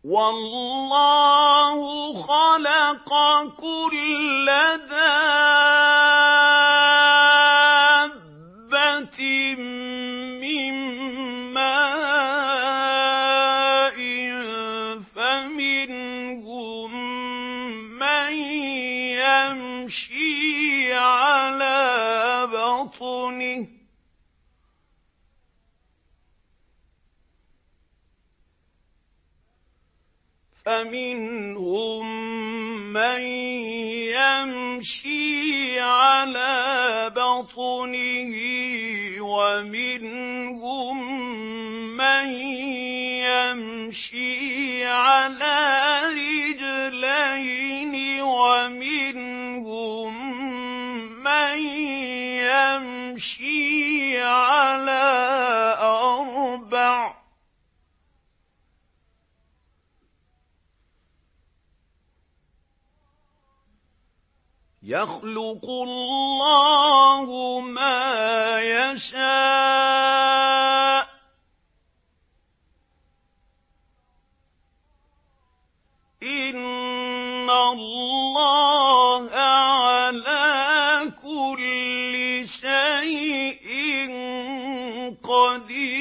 وَاللَّهُ خَلَقَ كُلَّ دَابَّةٍ مِّن مَّاءٍ فَمِنْهُم مَّن يَمْشِي عَلَىٰ بَطْنِهِ وَمِنْهُم مَّن يَمْشِي عَلَىٰ رِجْلَيْنِ وَمِنْهُم مَّن يَمْشِي عَلَىٰ أَرْبَعٍ ۚ يَخْلُقُ اللَّهُ مَا يَشَاءُ ۚ إِنَّ اللَّهَ عَلَىٰ كُلِّ شَيْءٍ قَدِيرٌ.